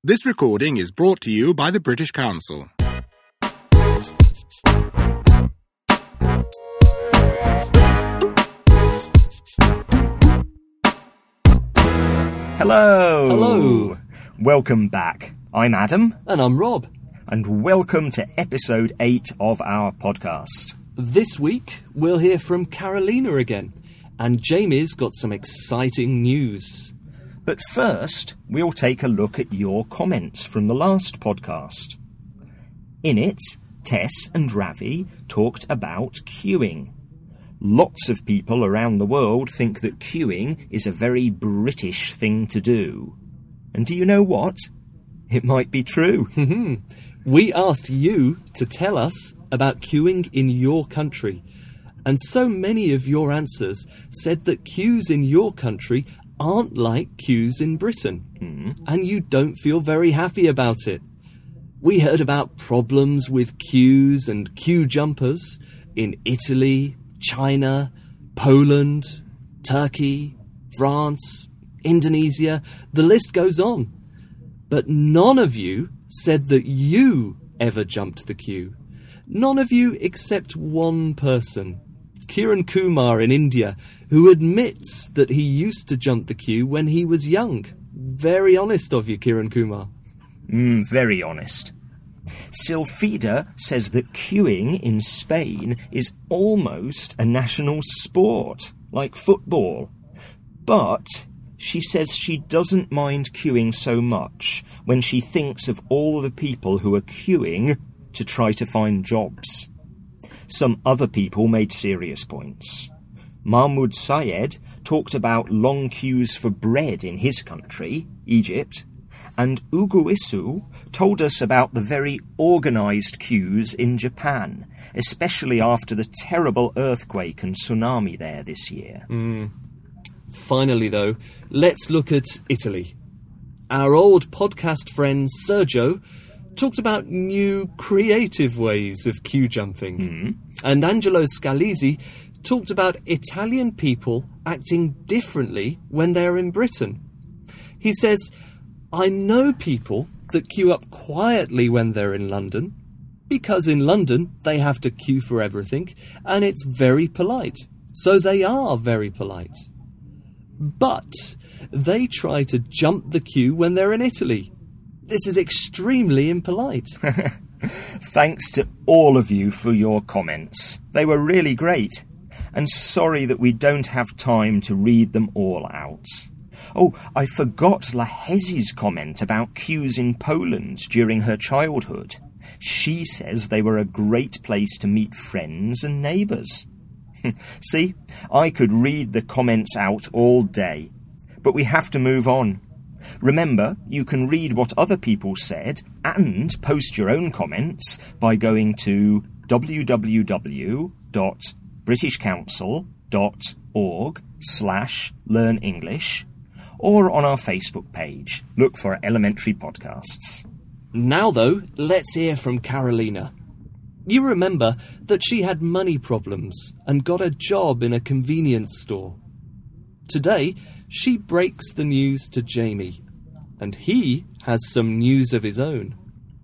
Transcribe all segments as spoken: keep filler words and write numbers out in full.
This recording is brought to you by the British Council. Hello! Hello! Welcome back. I'm Adam. And I'm Rob. And welcome to episode eight of our podcast. This week, we'll hear from Carolina again. And Jamie's got some exciting news. But first, we'll take a look at your comments from the last podcast. In it, Tess and Ravi talked about queuing. Lots of people around the world think that queuing is a very British thing to do. And do you know what? It might be true. We asked you to tell us about queuing in your country. And so many of your answers said that queues in your country aren't like queues in Britain. Mm. And you don't feel very happy about it. We heard about problems with queues and queue jumpers in Italy, China, Poland, Turkey, France, Indonesia. The list goes on. But none of you said that you ever jumped the queue. None of you except one person, Kiran Kumar in India, who admits that he used to jump the queue when he was young. Very honest of you, Kiran Kumar. Mm, very honest. Silfida says that queuing in Spain is almost a national sport, like football. But she says she doesn't mind queuing so much when she thinks of all the people who are queuing to try to find jobs. Some other people made serious points. Mahmoud Syed talked about long queues for bread in his country, Egypt, and Uguisu told us about the very organised queues in Japan, especially after the terrible earthquake and tsunami there this year. Mm. Finally, though, let's look at Italy. Our old podcast friend Sergio talked about new creative ways of queue jumping. Mm. And Angelo Scalisi talked about Italian people acting differently when they're in Britain. He says, I know people that queue up quietly when they're in London, because in London they have to queue for everything, and it's very polite. So they are very polite. But they try to jump the queue when they're in Italy. This is extremely impolite. Thanks to all of you for your comments. They were really great. And sorry that we don't have time to read them all out. Oh, I forgot Lahezi's comment about queues in Poland during her childhood. She says they were a great place to meet friends and neighbours. See, I could read the comments out all day. But we have to move on. Remember, you can read what other people said and post your own comments by going to w w w dot british council dot org slash learn english or on our Facebook page. Look for Elementary Podcasts. Now, though, let's hear from Carolina. You remember that she had money problems and got a job in a convenience store. Today, she breaks the news to Jamie, and he has some news of his own.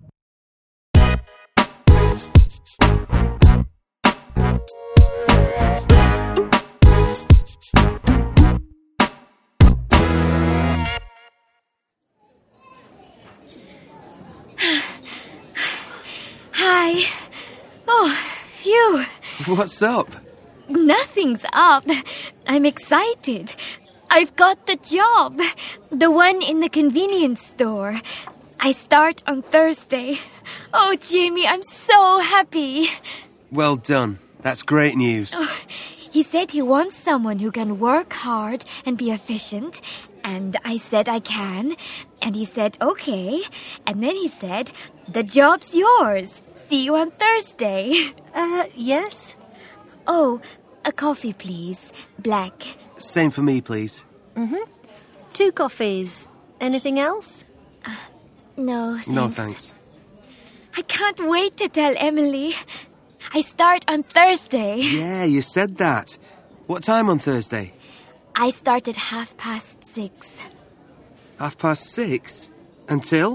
Hi. Oh, phew. What's up? Nothing's up. I'm excited. I've got the job. The one in the convenience store. I start on Thursday. Oh, Jamie, I'm so happy. Well done. That's great news. Oh, he said he wants someone who can work hard and be efficient. And I said I can. And he said, okay. And then he said, the job's yours. See you on Thursday. Uh, yes? Oh, a coffee, please. Black. Same for me, please. Mm-hmm. Two coffees. Anything else? Uh, no, thanks. No, thanks. I can't wait to tell Emily. I start on Thursday. Yeah, you said that. What time on Thursday? I start at half past six. Half past six? Until?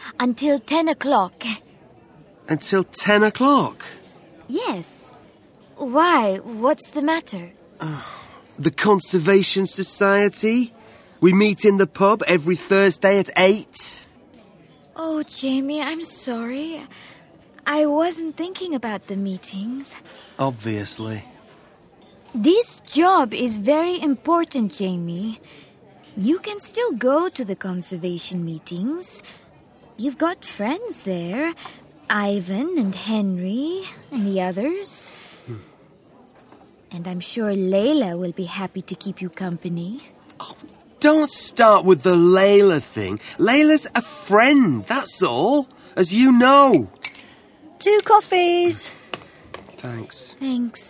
until ten o'clock. Until ten o'clock? Yes. Why? What's the matter? The Conservation Society? We meet in the pub every Thursday at eight. Oh, Jamie, I'm sorry. I wasn't thinking about the meetings. Obviously. This job is very important, Jamie. You can still go to the conservation meetings. You've got friends there. Ivan and Henry and the others. Hmm. And I'm sure Layla will be happy to keep you company. Oh, don't start with the Layla thing. Layla's a friend, that's all. As you know. Two coffees. Thanks. Thanks.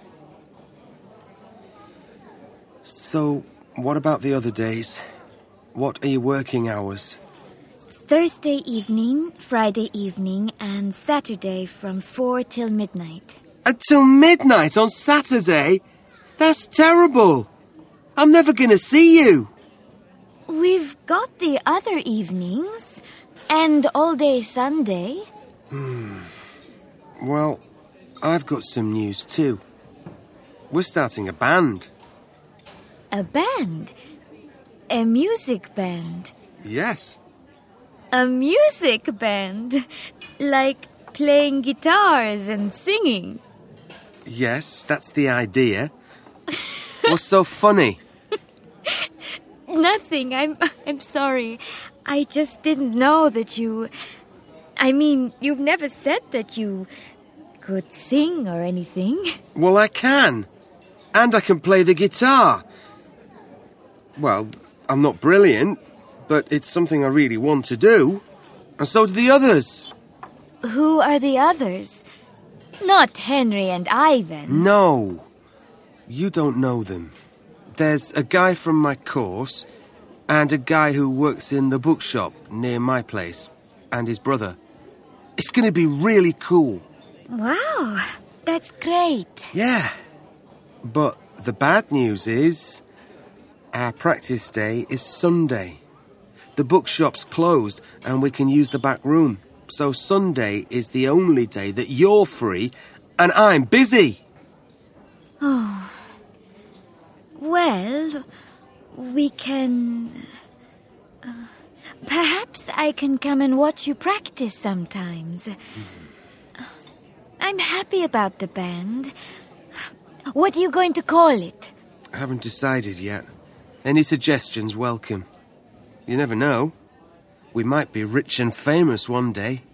So, what about the other days? What are your working hours? Thursday evening, Friday evening, and Saturday from four till midnight. Until midnight on Saturday? That's terrible. I'm never going to see you. We've got the other evenings and all day Sunday. Hmm. Well, I've got some news too. We're starting a band. A band? A music band? Yes. A music band? Like playing guitars and singing? Yes, that's the idea. What's so funny? Nothing. I'm I'm sorry. I just didn't know that you... I mean, you've never said that you could sing or anything. Well, I can. And I can play the guitar. Well, I'm not brilliant, but it's something I really want to do. And so do the others. Who are the others? Not Henry and Ivan. No. You don't know them. There's a guy from my course and a guy who works in the bookshop near my place and his brother. It's going to be really cool. Wow, that's great. Yeah. But the bad news is our practice day is Sunday. The bookshop's closed and we can use the back room. So Sunday is the only day that you're free and I'm busy. Oh. Well, we can... Uh, perhaps I can come and watch you practice sometimes. Mm-hmm. I'm happy about the band. What are you going to call it? I haven't decided yet. Any suggestions welcome. You never know. We might be rich and famous one day.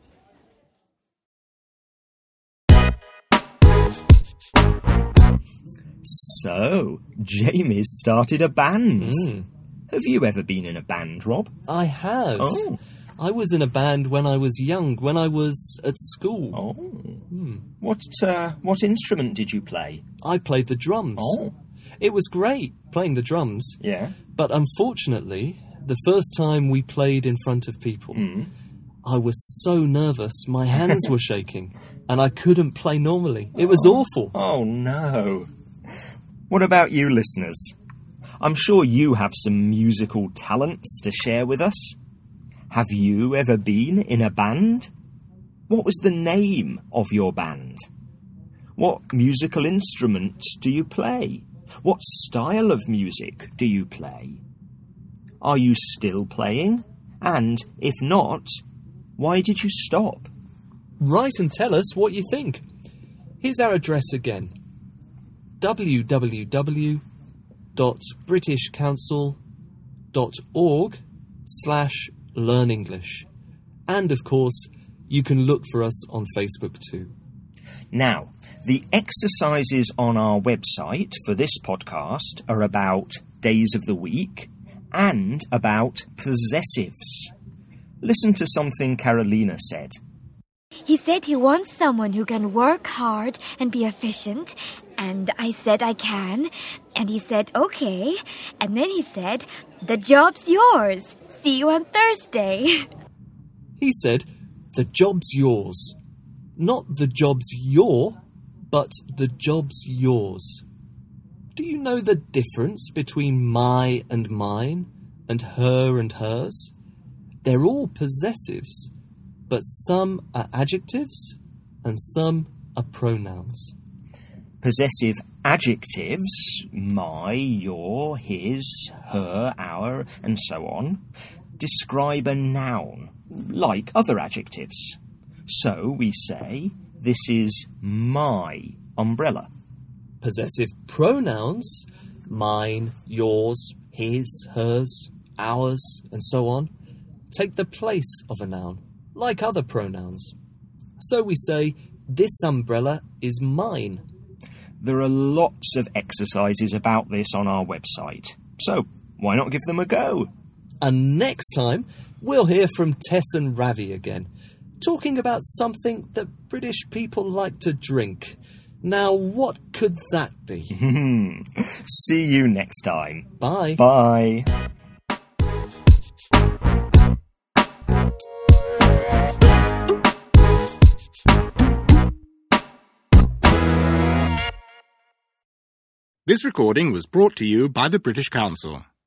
So, Jamie's started a band. Mm. Have you ever been in a band, Rob? I have. Oh. I was in a band when I was young, when I was at school. Oh. Hmm. What, uh, what instrument did you play? I played the drums. Oh. It was great playing the drums. Yeah. But unfortunately, the first time we played in front of people, Mm. I was so nervous, my hands were shaking, and I couldn't play normally. It was awful. Oh, no. What about you, listeners? I'm sure you have some musical talents to share with us. Have you ever been in a band? What was the name of your band? What musical instrument do you play? What style of music do you play? Are you still playing? And if not, why did you stop? Write and tell us what you think. Here's our address again. w w w dot british council dot org slash learn English. And of course, you can look for us on Facebook too. Now, the exercises on our website for this podcast are about days of the week and about possessives. Listen to something Carolina said. He said he wants someone who can work hard and be efficient. And I said I can. And he said, okay. And then he said, the job's yours. See you on Thursday. He said, the job's yours. Not the job's your, but the job's yours. Do you know the difference between my and mine and her and hers? They're all possessives, but some are adjectives and some are pronouns. Possessive adjectives, my, your, his, her, our, and so on, describe a noun, like other adjectives. So we say, this is my umbrella. Possessive pronouns, mine, yours, his, hers, ours, and so on, take the place of a noun, like other pronouns. So we say, this umbrella is mine. There are lots of exercises about this on our website, so why not give them a go? And next time, we'll hear from Tess and Ravi again, talking about something that British people like to drink. Now, what could that be? See you next time. Bye. Bye. This recording was brought to you by the British Council.